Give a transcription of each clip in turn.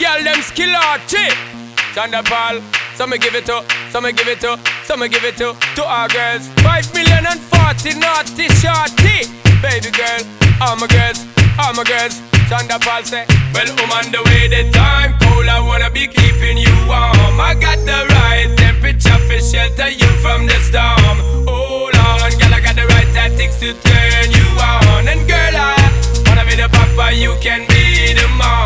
Girl, them skill arty. Chanda Paul, some give it to, some give it to, some give it to our girls. 5 million and 40 naughty shorty. Baby girl, all my girls, all my girls. Chanda Paul say, well, on the way the time cold, I wanna be keeping you warm. I got the right temperature for shelter you from the storm. Hold on, girl, I got the right tactics to turn you on. And girl, I wanna be the papa, you can be the mom.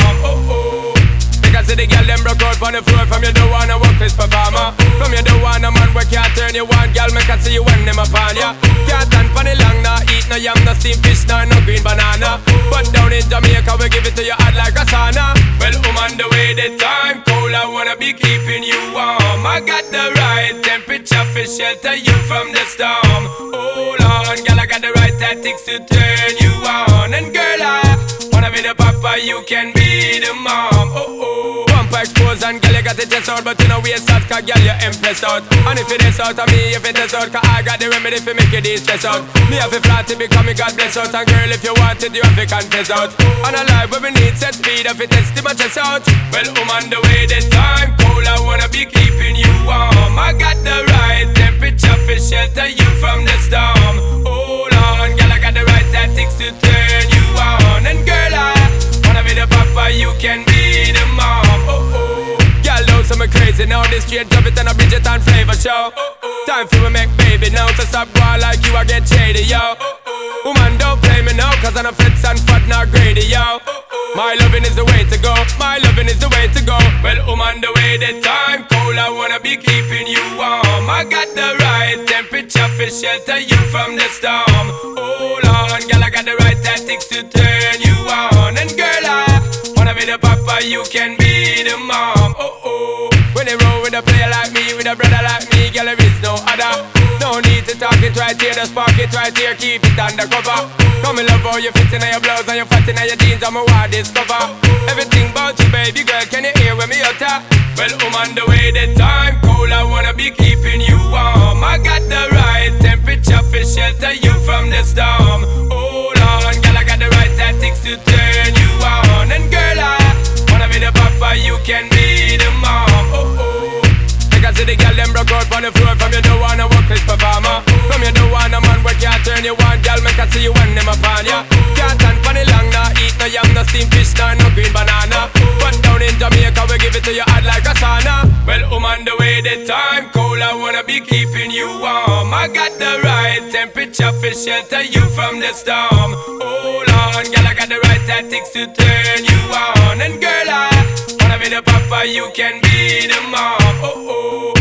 Because the girl them broke out on the floor. From you don't wanna work this performer. From you don't want a man where can't turn you on. Girl, make I see you when them upon ya. Can't stand for the long, nah eat no yam, no steamed fish, no green banana. But down in Jamaica we give it to you hot like a sauna. Well, on the way the time cold, I wanna be keeping you warm. I got the right temperature for shelter you from the storm. Hold on, girl, I got the right tactics to turn you on. And girl, I wanna be the papa, you can be the mom. Bumper expose and girl, you got the chest out, but you know waist out, cause girl, you impress out. And if it is out of me, if it is out, cause I got the remedy for make you de-stress out. Me have a flat to become me God bless out. And girl, if you want it, you have to confess out. And a life where we need set speed, if it is to my chest out. Well, on the way the time cold, I wanna be keeping you warm. I got the right temperature for shelter you from the storm. Hold on, girl, I got the right tactics to turn you on. And girl, I wanna be the papa, you can be the mom. Girl, those some crazy now. This straight drop it and a Bridget and flavor show. Time for we make baby now. So stop going like you, I get shady, yo. Woman, don't play me now, cause I'm a fits and fat, not greedy, yo. My loving is the way to go, my loving is the way to go. Well, on the way the time cold, I wanna be keeping you warm. I got the right temperature for shelter you from the storm. Hold on, girl, I got the right tactics to turn you on. And girl, I wanna be the papa, you can be the mom. When they roll with a player like me, with a brother like me, girl, there is no other. No need to talk it right here, just spark it right here, keep it undercover. Come and love how you fit in your blouse and you fat in your jeans, I'm a wild discover. Everything about you, baby girl, can you hear when me utter? Well, on the way the time cold, I wanna be keeping you warm. I got the right temperature for shelter you from the storm. Hold on, girl, I got the right tactics to turn you on. And girl, I wanna be the papa, you can be the mom. Because the girl them broke out on the floor. From you don't wanna work this performer. From you don't want a man where can't turn you on. Girl, make I see you when them upon ya. Can't stand for the long, nah eat no yam, no steamed fish, no green banana. But down in Jamaica we give it to you hot like a sauna. Well, on the way the time cold, I wanna be keeping you warm. I got the right temperature for shelter you from the storm. Hold on, girl, I got the right tactics to turn you on. And girl, I wanna be the papa, you can be the mom.